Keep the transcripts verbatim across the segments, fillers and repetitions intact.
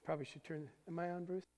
Probably should turn, am I on, Bruce?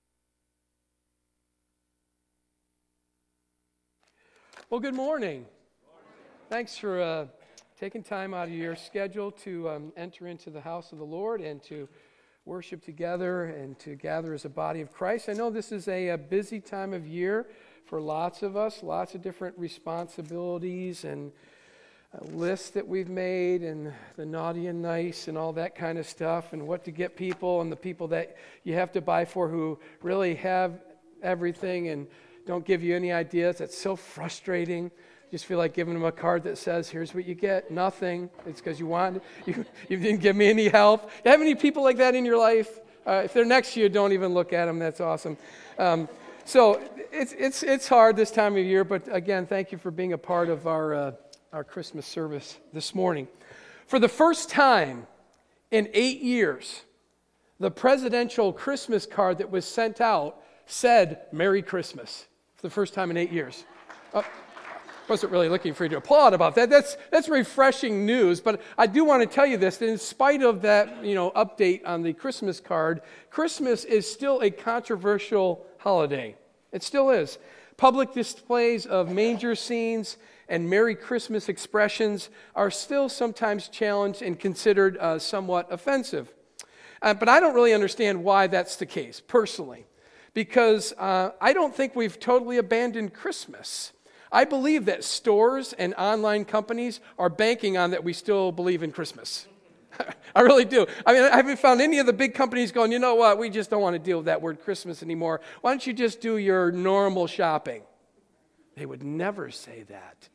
Well, good morning. Thanks for uh, taking time out of your schedule to um, enter into the house of the Lord and to worship together and to gather as a body of Christ. I know this is a, a busy time of year for lots of us, lots of different responsibilities and uh, lists that we've made and the naughty and nice and all that kind of stuff and what to get people and the people that you have to buy for who really have everything and don't give you any ideas. That's so frustrating. You just feel like giving them a card that says, here's what you get, nothing. It's because you want, you, you didn't give me any help. You have any people like that in your life? Uh, if they're next to you, don't even look at them. That's awesome. Um, so it's it's it's hard this time of year, but again, thank you for being a part of our uh, our Christmas service this morning. For the first time in eight years, the presidential Christmas card that was sent out said Merry Christmas for the first time in eight years. Uh, wasn't really looking for you to applaud about that. That's that's refreshing news, but I do want to tell you this, that in spite of that, you know, update on the Christmas card, Christmas is still a controversial holiday. It still is. Public displays of manger scenes and Merry Christmas expressions are still sometimes challenged and considered uh, somewhat offensive. Uh, but I don't really understand why that's the case, personally, because uh, I don't think we've totally abandoned Christmas. I believe that stores and online companies are banking on that we still believe in Christmas. I really do. I mean, I haven't found any of the big companies going, you know what, we just don't want to deal with that word Christmas anymore. Why don't you just do your normal shopping? They would never say that.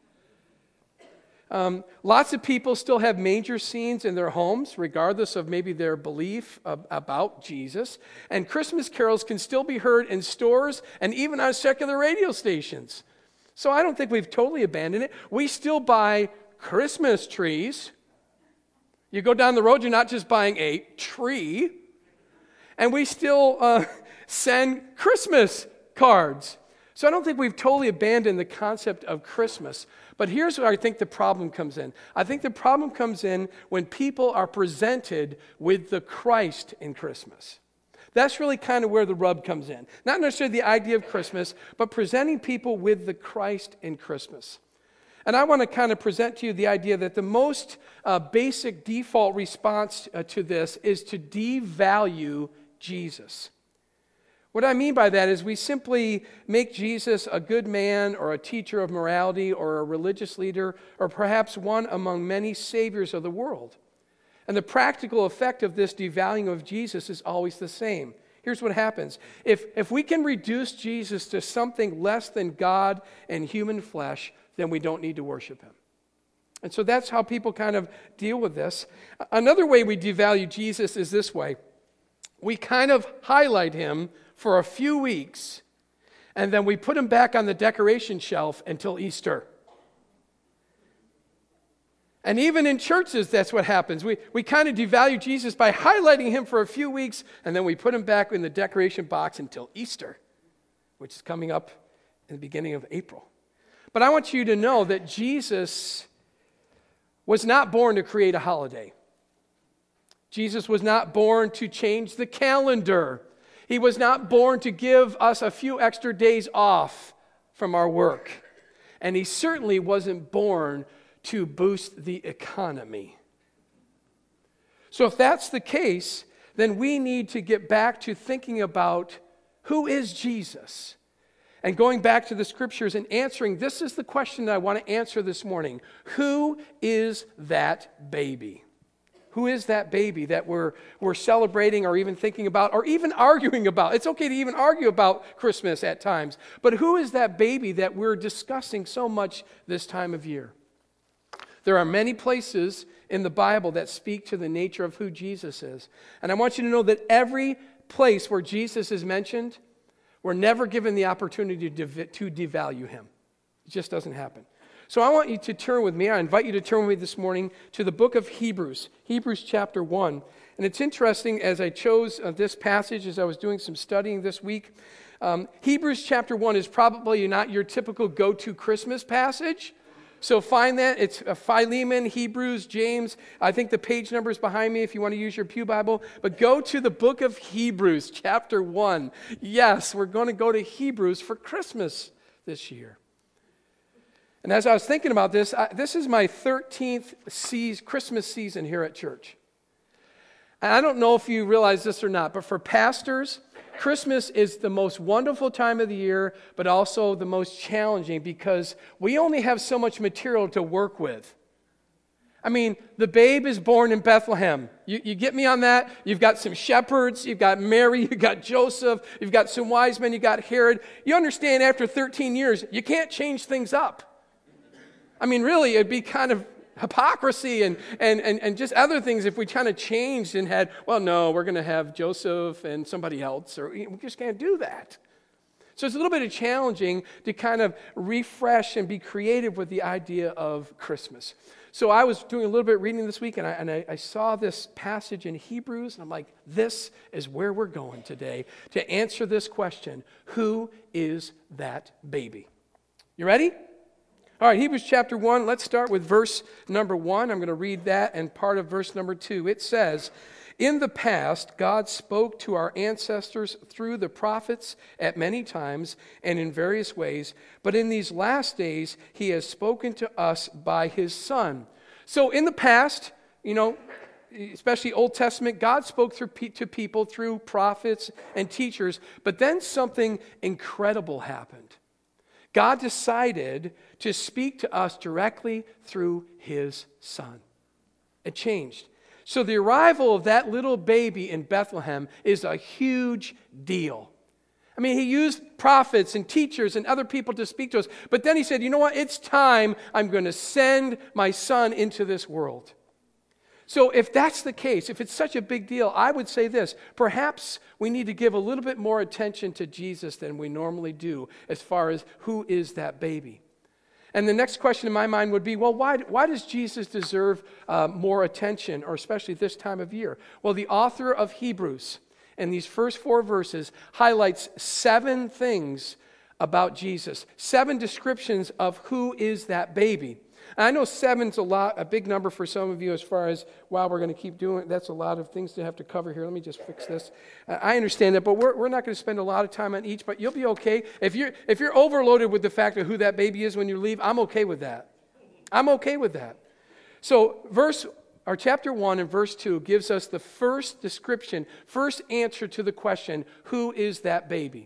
Um, lots of people still have manger scenes in their homes, regardless of maybe their belief ab- about Jesus. And Christmas carols can still be heard in stores and even on secular radio stations. So I don't think we've totally abandoned it. We still buy Christmas trees. You go down the road, you're not just buying a tree. And we still uh, send Christmas cards. So I don't think we've totally abandoned the concept of Christmas. But here's where I think the problem comes in. I think the problem comes in when people are presented with the Christ in Christmas. That's really kind of where the rub comes in. Not necessarily the idea of Christmas, but presenting people with the Christ in Christmas. And I want to kind of present to you the idea that the most uh, basic default response uh, to this is to devalue Jesus. What I mean by that is we simply make Jesus a good man or a teacher of morality or a religious leader or perhaps one among many saviors of the world. And the practical effect of this devaluing of Jesus is always the same. Here's what happens. If, if we can reduce Jesus to something less than God and human flesh, then we don't need to worship him. And so that's how people kind of deal with this. Another way we devalue Jesus is this way. We kind of highlight him for a few weeks, and then we put him back on the decoration shelf until Easter. And even in churches, that's what happens. We we kind of devalue Jesus by highlighting him for a few weeks, and then we put him back in the decoration box until Easter, which is coming up in the beginning of April. But I want you to know that Jesus was not born to create a holiday. Jesus was not born to change the calendar. He was not born to give us a few extra days off from our work. And he certainly wasn't born to boost the economy. So if that's the case, then we need to get back to thinking about who is Jesus? And going back to the scriptures and answering, this is the question that I want to answer this morning. Who is that baby? Who is that baby that we're, we're celebrating or even thinking about or even arguing about? It's okay to even argue about Christmas at times. But who is that baby that we're discussing so much this time of year? There are many places in the Bible that speak to the nature of who Jesus is. And I want you to know that every place where Jesus is mentioned, we're never given the opportunity to devalue him. It just doesn't happen. So I want you to turn with me, I invite you to turn with me this morning to the book of Hebrews, Hebrews chapter one. And it's interesting, as I chose uh, this passage, as I was doing some studying this week, um, Hebrews chapter one is probably not your typical go-to Christmas passage, So find that. It's Philemon, Hebrews, James. I think the page number is behind me if you want to use your pew Bible. But go to the book of Hebrews, chapter one. Yes, we're going to go to Hebrews for Christmas this year. And as I was thinking about this, I, this is my thirteenth season, Christmas season here at church. And I don't know if you realize this or not, but for pastors, Christmas is the most wonderful time of the year, but also the most challenging because we only have so much material to work with. I mean, the babe is born in Bethlehem. You, you get me on that? You've got some shepherds, you've got Mary, you've got Joseph, you've got some wise men, you've got Herod. You understand after thirteen years, you can't change things up. I mean, really, it'd be kind of hypocrisy and, and, and, and just other things if we kind of changed and had, well, no, we're going to have Joseph and somebody else, or we just can't do that. So it's a little bit of challenging to kind of refresh and be creative with the idea of Christmas. So I was doing a little bit of reading this week, and I, and I, I saw this passage in Hebrews, and I'm like, this is where we're going today to answer this question: who is that baby? You ready? All right, Hebrews chapter one, let's start with verse number one. I'm going to read that and part of verse number two. It says, "In the past, God spoke to our ancestors through the prophets at many times and in various ways, but in these last days, he has spoken to us by his Son." So in the past, you know, especially Old Testament, God spoke through pe- to people through prophets and teachers, but then something incredible happened. God decided to speak to us directly through his Son. It changed. So the arrival of that little baby in Bethlehem is a huge deal. I mean, he used prophets and teachers and other people to speak to us, but then he said, you know what, it's time. I'm going to send my Son into this world. So if that's the case, if it's such a big deal, I would say this: perhaps we need to give a little bit more attention to Jesus than we normally do as far as who is that baby. And the next question in my mind would be, well, why, why does Jesus deserve uh, more attention, or especially this time of year? Well, the author of Hebrews, in these first four verses, highlights seven things about Jesus, seven descriptions of who is that baby. And I know seven's a lot, a big number for some of you as far as, wow, we're going to keep doing it. That's a lot of things to have to cover here. Let me just fix this. Uh, I understand that, but we're, we're not going to spend a lot of time on each, but you'll be okay. If you're, if you're overloaded with the fact of who that baby is when you leave, I'm okay with that. I'm okay with that. So verse, or chapter one and verse two gives us the first description, first answer to the question, who is that baby?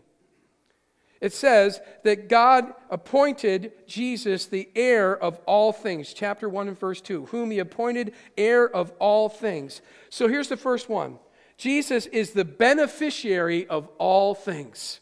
It says that God appointed Jesus the heir of all things. Chapter one and verse two. Whom he appointed heir of all things. So here's the first one. Jesus is the beneficiary of all things.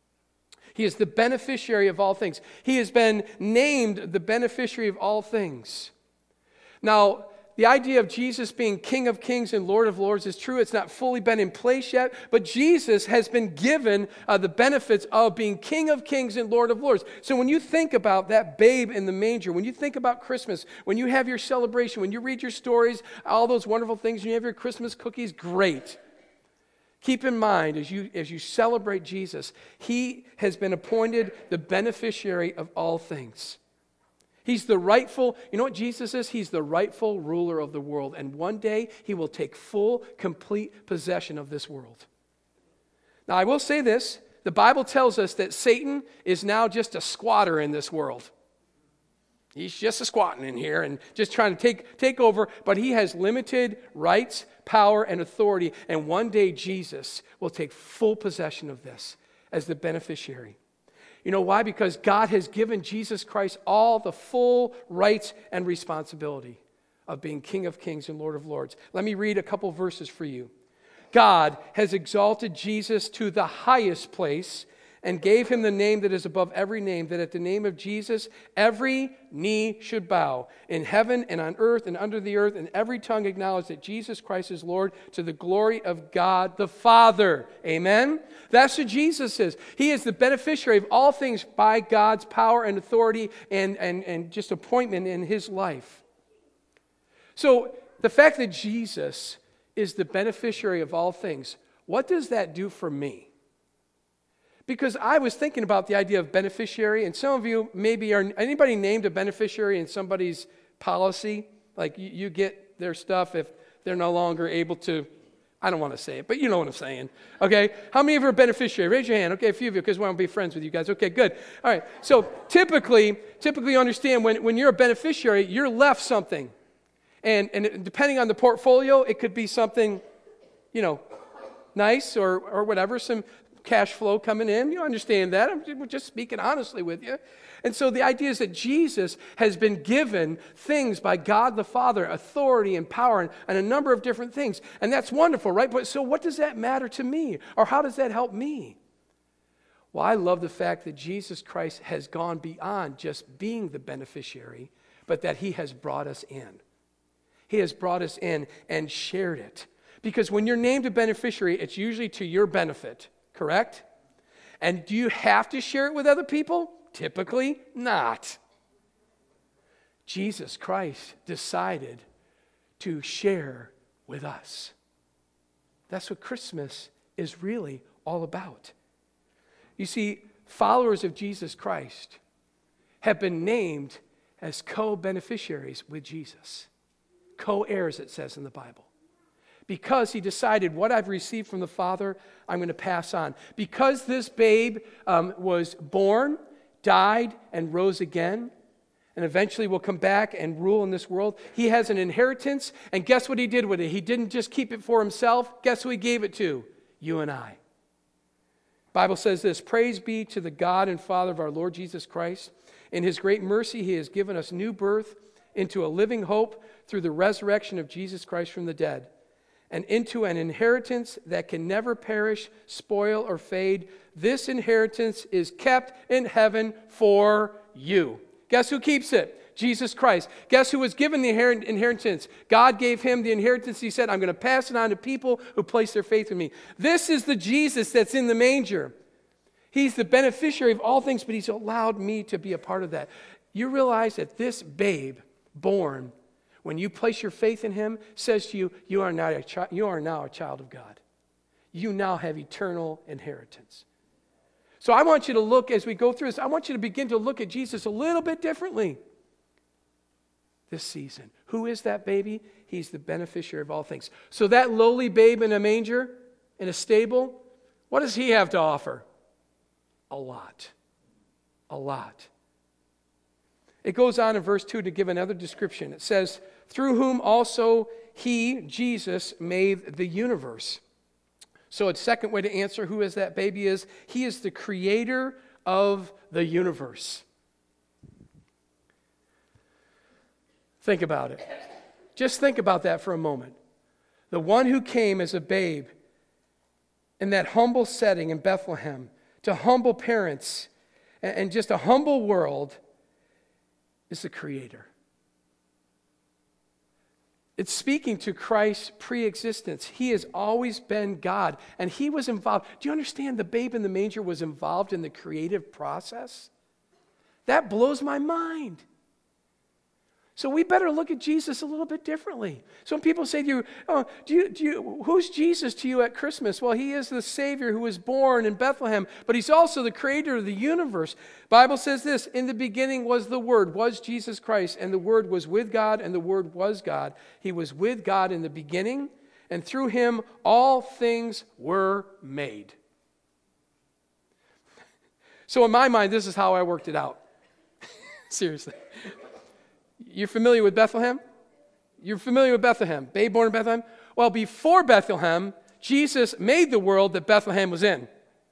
He is the beneficiary of all things. He has been named the beneficiary of all things. Now, the idea of Jesus being King of Kings and Lord of Lords is true. It's not fully been in place yet, but Jesus has been given uh, the benefits of being King of Kings and Lord of Lords. So when you think about that babe in the manger, when you think about Christmas, when you have your celebration, when you read your stories, all those wonderful things, you have your Christmas cookies, great. Keep in mind, as you, as you celebrate Jesus, he has been appointed the beneficiary of all things. He's the rightful, you know what Jesus is? He's the rightful ruler of the world. And one day, he will take full, complete possession of this world. Now, I will say this. The Bible tells us that Satan is now just a squatter in this world. He's just a squatting in here and just trying to take, take over. But he has limited rights, power, and authority. And one day, Jesus will take full possession of this as the beneficiary. You know why? Because God has given Jesus Christ all the full rights and responsibility of being King of Kings and Lord of Lords. Let me read a couple verses for you. God has exalted Jesus to the highest place and gave him the name that is above every name, that at the name of Jesus every knee should bow, in heaven and on earth and under the earth, and every tongue acknowledge that Jesus Christ is Lord, to the glory of God the Father. Amen? That's who Jesus is. He is the beneficiary of all things by God's power and authority and, and, and just appointment in his life. So the fact that Jesus is the beneficiary of all things, what does that do for me? Because I was thinking about the idea of beneficiary, and some of you maybe are, anybody named a beneficiary in somebody's policy? Like you, you get their stuff if they're no longer able to, I don't want to say it, but you know what I'm saying. Okay, how many of you are beneficiary? Raise your hand. Okay, a few of you, because we want to be friends with you guys. Okay, good. All right, so typically, typically you understand when, when you're a beneficiary, you're left something. And, and depending on the portfolio, it could be something, you know, nice or, or whatever, some cash flow coming in. You understand that. I'm just speaking honestly with you. And so the idea is that Jesus has been given things by God the Father, authority and power and, and a number of different things. And that's wonderful, right? But so what does that matter to me? Or how does that help me? Well, I love the fact that Jesus Christ has gone beyond just being the beneficiary, but that he has brought us in. He has brought us in and shared it. Because when you're named a beneficiary, it's usually to your benefit, correct? And do you have to share it with other people? Typically not. Jesus Christ decided to share with us. That's what Christmas is really all about. You see, followers of Jesus Christ have been named as co-beneficiaries with Jesus. Co-heirs, it says in the Bible. Because he decided what I've received from the Father, I'm going to pass on. Because this babe um, was born, died, and rose again, and eventually will come back and rule in this world, he has an inheritance, and guess what he did with it? He didn't just keep it for himself. Guess who he gave it to? You and I. The Bible says this, praise be to the God and Father of our Lord Jesus Christ. In his great mercy, he has given us new birth into a living hope through the resurrection of Jesus Christ from the dead, and into an inheritance that can never perish, spoil, or fade. This inheritance is kept in heaven for you. Guess who keeps it? Jesus Christ. Guess who was given the inheritance? God gave him the inheritance. He said, I'm going to pass it on to people who place their faith in me. This is the Jesus that's in the manger. He's the beneficiary of all things, but he's allowed me to be a part of that. You realize that this babe born, when you place your faith in him, says to you, you are, not a chi- you are now a child of God. You now have eternal inheritance. So I want you to look, as we go through this, I want you to begin to look at Jesus a little bit differently this season. Who is that baby? He's the beneficiary of all things. So that lowly babe in a manger, in a stable, what does he have to offer? A lot. A lot. It goes on in verse two to give another description. It says, through whom also he, Jesus, made the universe. So a second way to answer who is that baby is, he is the creator of the universe. Think about it. Just think about that for a moment. The one who came as a babe in that humble setting in Bethlehem, to humble parents and just a humble world, is the creator. It's speaking to Christ's pre-existence. He has always been God, and he was involved. Do you understand the babe in the manger was involved in the creative process? That blows my mind. So we better look at Jesus a little bit differently. So when people say to you, oh, do you, do you, who's Jesus to you at Christmas? Well, he is the Savior who was born in Bethlehem, but he's also the creator of the universe. The Bible says this, in the beginning was the Word, was Jesus Christ, and the Word was with God, and the Word was God. He was with God in the beginning, and through him all things were made. So in my mind, this is how I worked it out. Seriously. You're familiar with Bethlehem? You're familiar with Bethlehem, babe born in Bethlehem? Well, before Bethlehem, Jesus made the world that Bethlehem was in.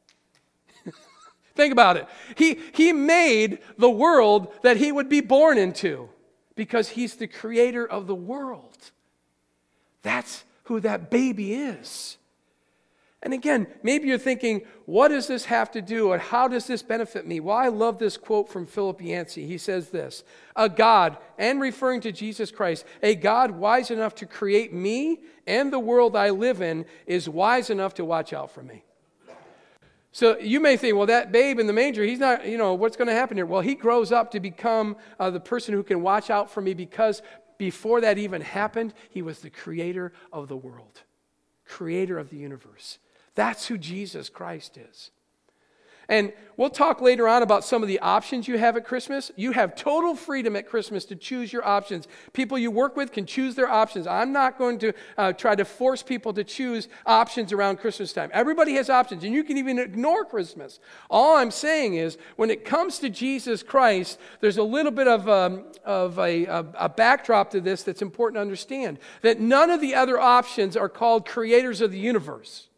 Think about it. He, he made the world that he would be born into because he's the creator of the world. That's who that baby is. And again, maybe you're thinking, what does this have to do and how does this benefit me? Well, I love this quote from Philip Yancey. He says this, a God, and referring to Jesus Christ, a God wise enough to create me and the world I live in is wise enough to watch out for me. So you may think, well, that babe in the manger, he's not, you know, what's going to happen here? Well, he grows up to become uh, the person who can watch out for me because before that even happened, he was the creator of the world, creator of the universe. That's who Jesus Christ is. And we'll talk later on about some of the options you have at Christmas. You have total freedom at Christmas to choose your options. People you work with can choose their options. I'm not going to uh, try to force people to choose options around Christmas time. Everybody has options, and you can even ignore Christmas. All I'm saying is, when it comes to Jesus Christ, there's a little bit of, um, of a, a, a backdrop to this that's important to understand, that none of the other options are called creators of the universe.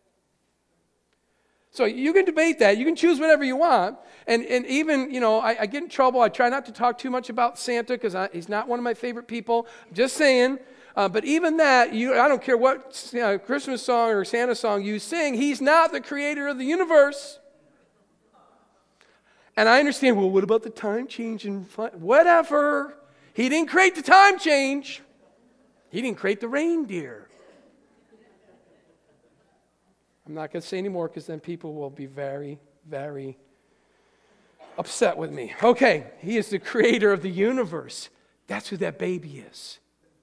So you can debate that. You can choose whatever you want. And and even, you know, I, I get in trouble. I try not to talk too much about Santa because he's not one of my favorite people. I'm just saying. Uh, but even that, you, I don't care what you know, Christmas song or Santa song you sing, he's not the creator of the universe. And I understand, well, what about the time change? And whatever. He didn't create the time change. He didn't create the reindeer. I'm not going to say anymore because then people will be very, very upset with me. Okay, he is the creator of the universe. That's who that baby is.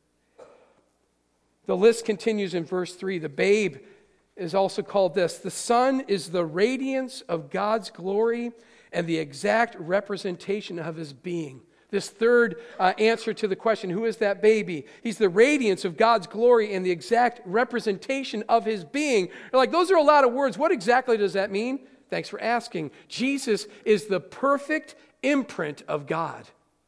The list continues in verse three. The babe is also called this. The Son is the radiance of God's glory and the exact representation of his being. This third uh, answer to the question, who is that baby? He's the radiance of God's glory and the exact representation of his being. You're like, those are a lot of words. What exactly does that mean? Thanks for asking. Jesus is the perfect imprint of God.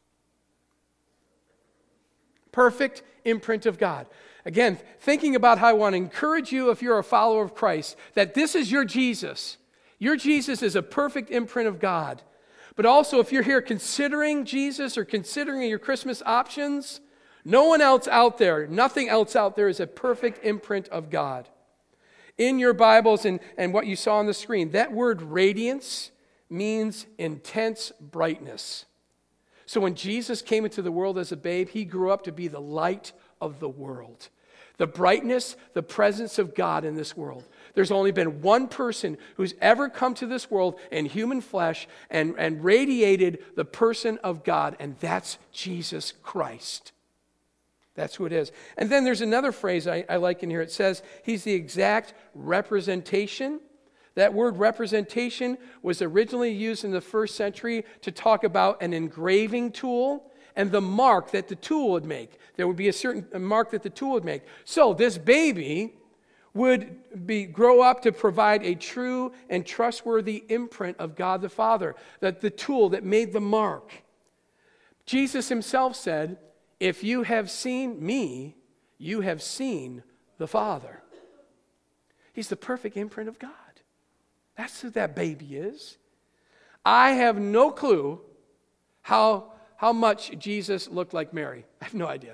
Perfect imprint of God. Again, thinking about how I want to encourage you, if you're a follower of Christ, that this is your Jesus. Your Jesus is a perfect imprint of God. But also, if you're here considering Jesus or considering your Christmas options, no one else out there, nothing else out there is a perfect imprint of God. In your Bibles and, and what you saw on the screen, that word radiance means intense brightness. So when Jesus came into the world as a babe, he grew up to be the light of the world. The brightness, the presence of God in this world. There's only been one person who's ever come to this world in human flesh and, and radiated the person of God, and that's Jesus Christ. That's who it is. And then there's another phrase I, I like in here. It says he's the exact representation. That word representation was originally used in the first century to talk about an engraving tool and the mark that the tool would make. There would be a certain mark that the tool would make. So this baby would be grow up to provide a true and trustworthy imprint of God the Father, that the tool that made the mark. Jesus himself said, if you have seen me, you have seen the Father. He's the perfect imprint of God. That's who that baby is. I have no clue how, how much Jesus looked like Mary. I have no idea.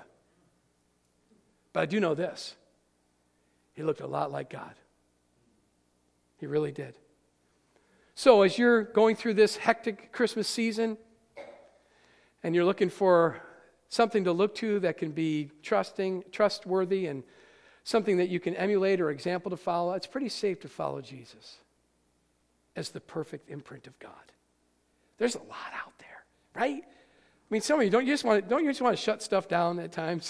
But I do know this. He looked a lot like God. He really did. So as you're going through this hectic Christmas season and you're looking for something to look to that can be trusting, trustworthy, and something that you can emulate or example to follow, it's pretty safe to follow Jesus as the perfect imprint of God. There's a lot out there, right? I mean, some of you, don't you just want to, don't you just want to shut stuff down at times?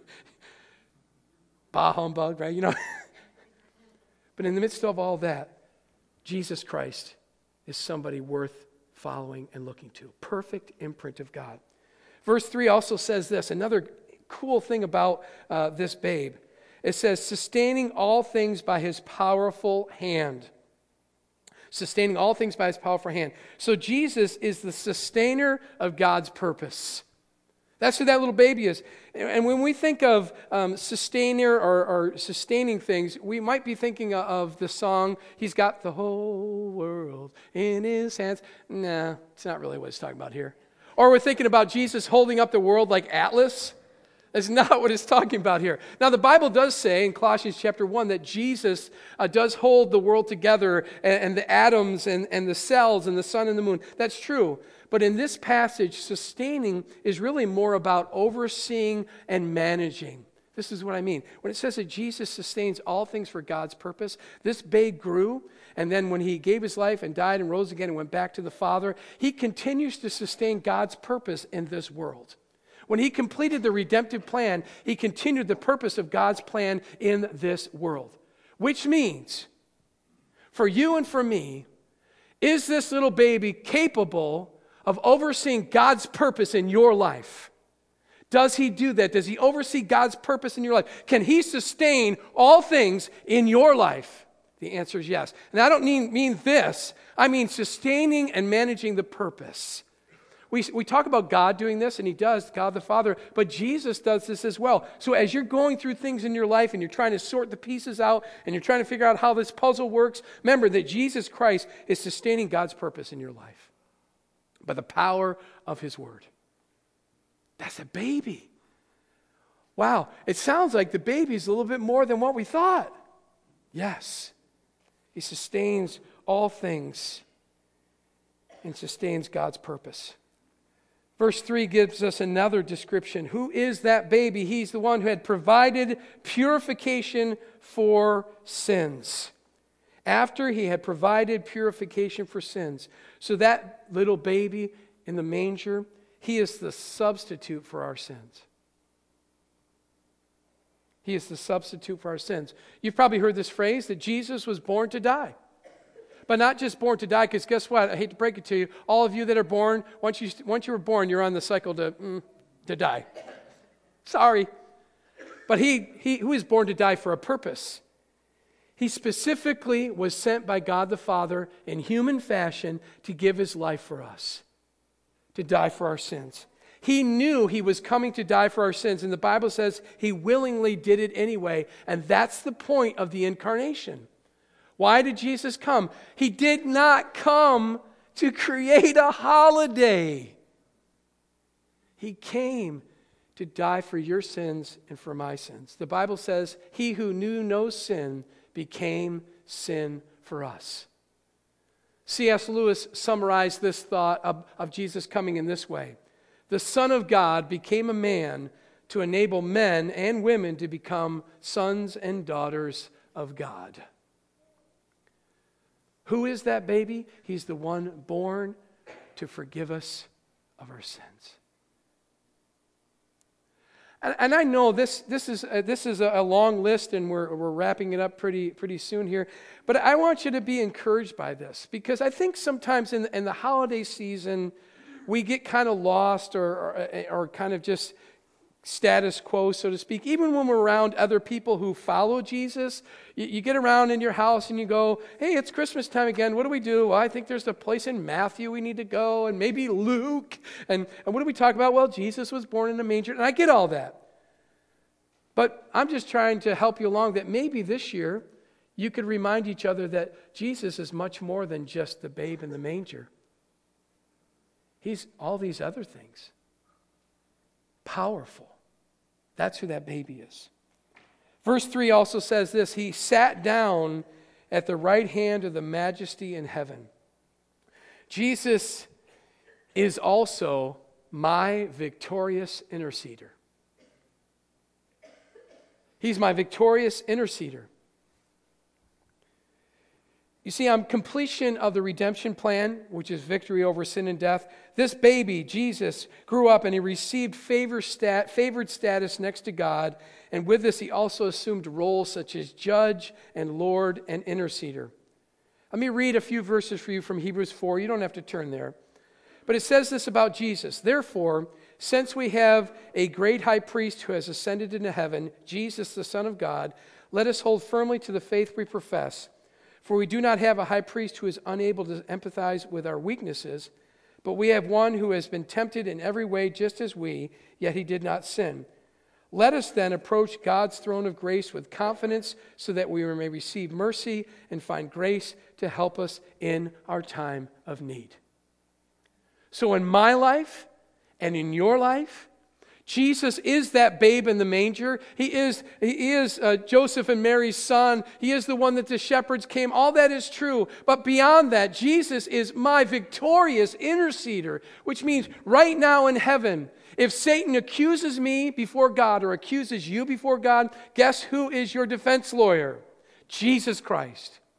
Bah humbug, right? You know. But in the midst of all that, Jesus Christ is somebody worth following and looking to. Perfect imprint of God. Verse three also says this, another cool thing about uh, this babe. It says, sustaining all things by his powerful hand. Sustaining all things by his powerful hand. So Jesus is the sustainer of God's purpose. That's who that little baby is. And when we think of um, sustainer or, or sustaining things, we might be thinking of the song, he's got the whole world in his hands. Nah, it's not really what it's talking about here. Or we're thinking about Jesus holding up the world like Atlas. That's not what it's talking about here. Now, the Bible does say in Colossians chapter one that Jesus uh, does hold the world together and, and the atoms and, and the cells and the sun and the moon. That's true. But in this passage, sustaining is really more about overseeing and managing. This is what I mean. When it says that Jesus sustains all things for God's purpose, this babe grew, and then when he gave his life and died and rose again and went back to the Father, he continues to sustain God's purpose in this world. When he completed the redemptive plan, he continued the purpose of God's plan in this world. Which means, for you and for me, Is this little baby capable of overseeing God's purpose in your life? Does he do that? Does he oversee God's purpose in your life? Can he sustain all things in your life? The answer is yes. And I don't mean, mean this. I mean sustaining and managing the purpose. We, we talk about God doing this, and he does, God the Father, but Jesus does this as well. So as you're going through things in your life and you're trying to sort the pieces out and you're trying to figure out how this puzzle works, remember that Jesus Christ is sustaining God's purpose in your life by the power of his word. That's a baby. Wow, it sounds like the baby's a little bit more than what we thought. Yes, he sustains all things and sustains God's purpose. Verse three gives us another description. Who is that baby? He's the one who had provided purification for sins. After he had provided purification for sins. So that little baby in the manger, he is the substitute for our sins. He is the substitute for our sins. You've probably heard this phrase that Jesus was born to die. But not just born to die, because guess what? I hate to break it to you. All of you that are born, once you, once you were born, you're on the cycle to, mm, to die. Sorry. But he, he who is born to die for a purpose. He specifically was sent by God the Father in human fashion to give his life for us, to die for our sins. He knew he was coming to die for our sins, and the Bible says he willingly did it anyway, and that's the point of the incarnation. Why did Jesus come? He did not come to create a holiday. He came to die for your sins and for my sins. The Bible says, he who knew no sin became sin for us. C S Lewis summarized this thought of, of Jesus coming in this way. The Son of God became a man to enable men and women to become sons and daughters of God. Who is that baby? He's the one born to forgive us of our sins. And, and I know this, this is, a, this is a long list, and we're, we're wrapping it up pretty, pretty soon here. But I want you to be encouraged by this, because I think sometimes in, in the holiday season, we get kind of lost or, or, or kind of just status quo, so to speak. Even when we're around other people who follow Jesus, you, you get around in your house and you go, hey, it's Christmas time again. What do we do? Well, I think there's a place in Matthew we need to go, and maybe Luke. And, and what do we talk about? Well, Jesus was born in a manger. And I get all that. But I'm just trying to help you along that maybe this year you could remind each other that Jesus is much more than just the babe in the manger. He's all these other things. Powerful. That's who that baby is. Verse three also says this, he sat down at the right hand of the majesty in heaven. Jesus is also my victorious interceder. He's my victorious interceder. You see, on completion of the redemption plan, which is victory over sin and death, this baby, Jesus, grew up and he received favor stat, favored status next to God. And with this, he also assumed roles such as judge and Lord and interceder. Let me read a few verses for you from Hebrews four. You don't have to turn there. But it says this about Jesus. Therefore, since we have a great high priest who has ascended into heaven, Jesus, the Son of God, let us hold firmly to the faith we profess. For we do not have a high priest who is unable to empathize with our weaknesses, but we have one who has been tempted in every way just as we, yet he did not sin. Let us then approach God's throne of grace with confidence so that we may receive mercy and find grace to help us in our time of need. So in my life and in your life, Jesus is that babe in the manger. He is, he is uh, Joseph and Mary's son. He is the one that the shepherds came. All that is true. But beyond that, Jesus is my victorious interceder, which means right now in heaven, if Satan accuses me before God or accuses you before God, guess who is your defense lawyer? Jesus Christ.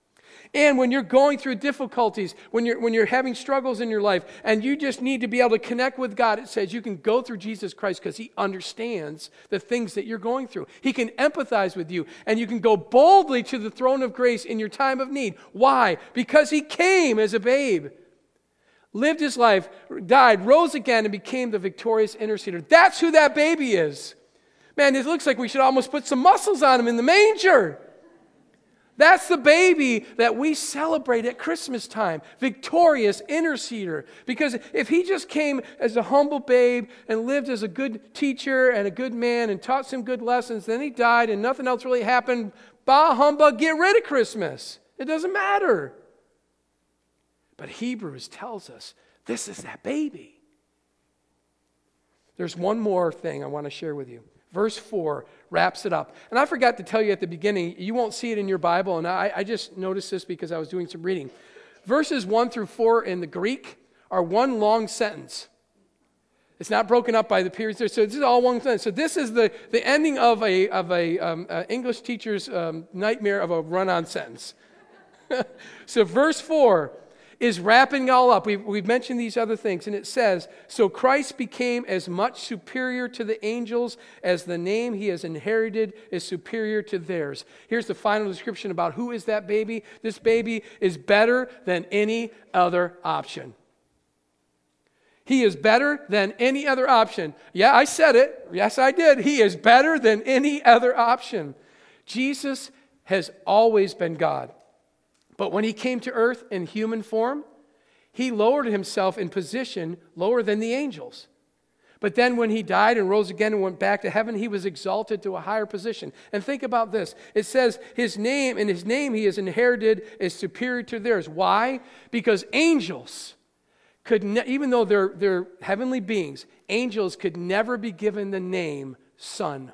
And when you're going through difficulties, when you're, when you're having struggles in your life, and you just need to be able to connect with God, it says you can go through Jesus Christ because he understands the things that you're going through. He can empathize with you, and you can go boldly to the throne of grace in your time of need. Why? Because he came as a babe, lived his life, died, rose again, and became the victorious interceder. That's who that baby is. Man, it looks like we should almost put some muscles on him in the manger. That's the baby that we celebrate at Christmas time, victorious interceder. Because if he just came as a humble babe and lived as a good teacher and a good man and taught some good lessons, then he died and nothing else really happened, bah humbug, get rid of Christmas. It doesn't matter. But Hebrews tells us this is that baby. There's one more thing I want to share with you. Verse four wraps it up. And I forgot to tell you at the beginning, you won't see it in your Bible, and I, I just noticed this because I was doing some reading. Verses one through four in the Greek are one long sentence. It's not broken up by the periods there, so this is all one sentence. So this is the, the ending of a of a um, uh, English teacher's um, nightmare of a run-on sentence. So verse four is wrapping it all up. We've, we've mentioned these other things, and it says, so Christ became as much superior to the angels as the name he has inherited is superior to theirs. Here's the final description about who is that baby. This baby is better than any other option. He is better than any other option. Yeah, I said it. Yes, I did. He is better than any other option. Jesus has always been God. But when he came to earth in human form, he lowered himself in position lower than the angels. But then when he died and rose again and went back to heaven, he was exalted to a higher position. And think about this. It says his name, and his name he has inherited is superior to theirs. Why? Because angels could, ne- even though they're, they're heavenly beings, angels could never be given the name son.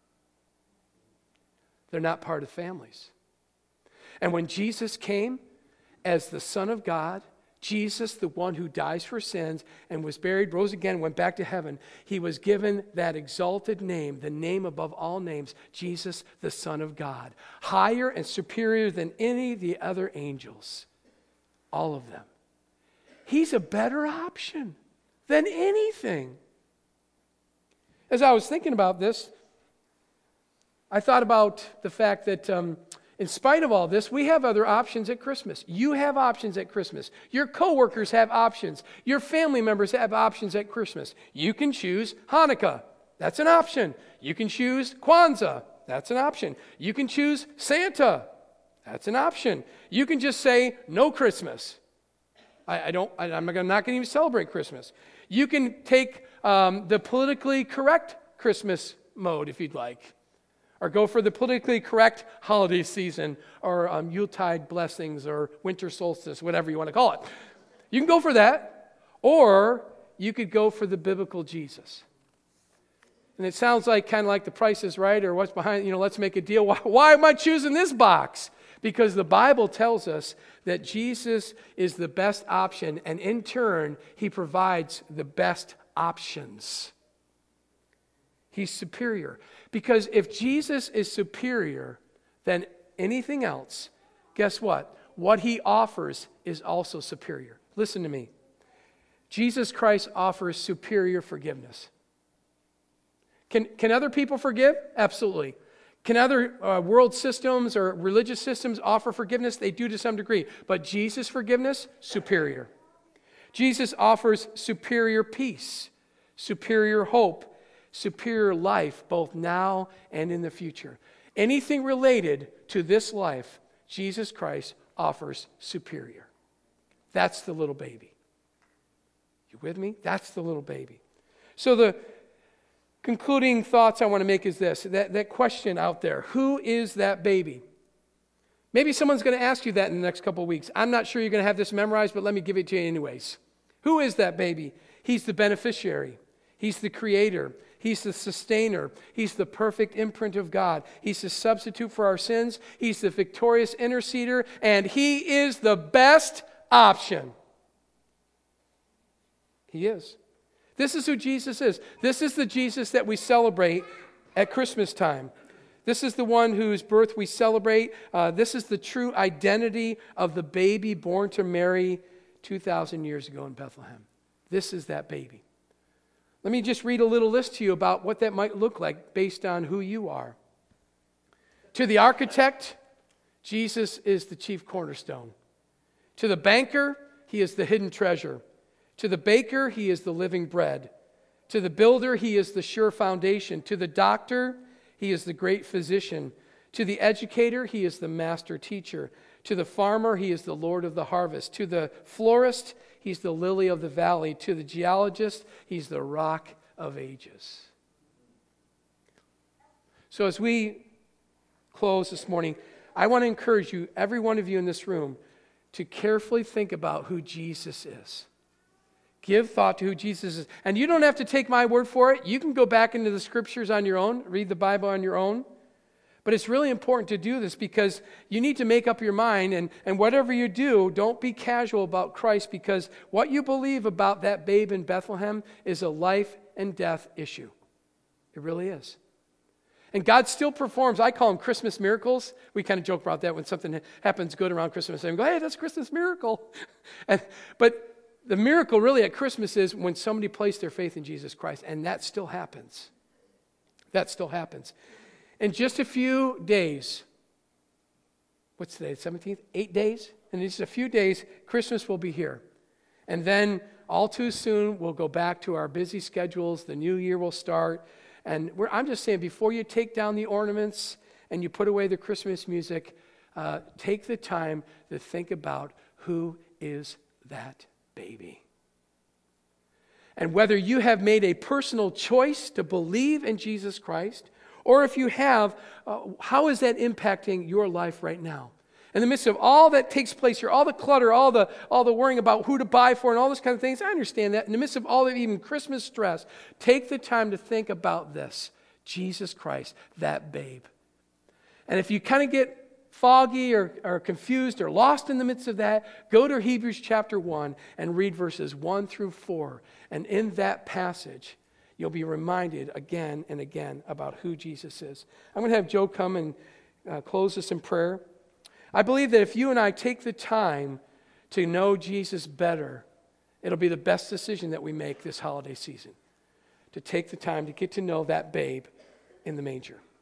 They're not part of families. And when Jesus came as the Son of God, Jesus, the one who dies for sins and was buried, rose again, went back to heaven, he was given that exalted name, the name above all names, Jesus, the Son of God, higher and superior than any of the other angels, all of them. He's a better option than anything. As I was thinking about this, I thought about the fact that um, in spite of all this, we have other options at Christmas. You have options at Christmas. Your coworkers have options. Your family members have options at Christmas. You can choose Hanukkah. That's an option. You can choose Kwanzaa. That's an option. You can choose Santa. That's an option. You can just say no Christmas. I, I don't. I, I'm not going to even celebrate Christmas. You can take um, the politically correct Christmas mode if you'd like. Or go for the politically correct holiday season, or um, Yuletide blessings, or winter solstice, whatever you want to call it. You can go for that, or you could go for the biblical Jesus. And it sounds like kind of like The Price is Right, or what's behind, you know, let's make a deal. Why, why am I choosing this box? Because the Bible tells us that Jesus is the best option, and in turn, he provides the best options. He's superior. Because if Jesus is superior than anything else, guess what? What he offers is also superior. Listen to me. Jesus Christ offers superior forgiveness. Can, can other people forgive? Absolutely. Can other uh, world systems or religious systems offer forgiveness? They do to some degree. But Jesus' forgiveness, superior. Jesus offers superior peace, superior hope, superior life, both now and in the future. Anything related to this life, Jesus Christ offers superior. That's the little baby. You with me? That's the little baby. So the concluding thoughts I want to make is this, that, that question out there, who is that baby? Maybe someone's going to ask you that in the next couple of weeks. I'm not sure you're going to have this memorized, but let me give it to you anyways. Who is that baby? He's the beneficiary. He's the creator. He's the sustainer. He's the perfect imprint of God. He's the substitute for our sins. He's the victorious interceder, and he is the best option. He is. This is who Jesus is. This is the Jesus that we celebrate at Christmas time. This is the one whose birth we celebrate. Uh, this is the true identity of the baby born to Mary two thousand years ago in Bethlehem. This is that baby. Let me just read a little list to you about what that might look like based on who you are. To the architect, Jesus is the chief cornerstone. To the banker, he is the hidden treasure. To the baker, he is the living bread. To the builder, he is the sure foundation. To the doctor, he is the great physician. To the educator, he is the master teacher. To the farmer, he is the Lord of the harvest. To the florist, he's the lily of the valley. To the geologist, he's the rock of ages. So as we close this morning, I want to encourage you, every one of you in this room, to carefully think about who Jesus is. Give thought to who Jesus is. And you don't have to take my word for it. You can go back into the scriptures on your own, read the Bible on your own. But it's really important to do this because you need to make up your mind, and, and whatever you do, don't be casual about Christ, because what you believe about that babe in Bethlehem is a life and death issue. It really is. And God still performs, I call them Christmas miracles. We kind of joke about that when something happens good around Christmas. And we go, hey, that's a Christmas miracle. and, but the miracle really at Christmas is when somebody placed their faith in Jesus Christ, and that still happens. That still happens. In just a few days, what's today, the seventeenth? Eight days? In just a few days, Christmas will be here. And then all too soon, we'll go back to our busy schedules. The new year will start. And we're, I'm just saying, before you take down the ornaments and you put away the Christmas music, uh, take the time to think about who is that baby. And whether you have made a personal choice to believe in Jesus Christ, or if you have, uh, how is that impacting your life right now? In the midst of all that takes place here, all the clutter, all the all the worrying about who to buy for and all those kind of things, I understand that. In the midst of all the even Christmas stress, take the time to think about this. Jesus Christ, that babe. And if you kind of get foggy or, or confused or lost in the midst of that, go to Hebrews chapter one and read verses one through four. And in that passage, you'll be reminded again and again about who Jesus is. I'm going to have Joe come and uh, close us in prayer. I believe that if you and I take the time to know Jesus better, it'll be the best decision that we make this holiday season. To take the time to get to know that babe in the manger.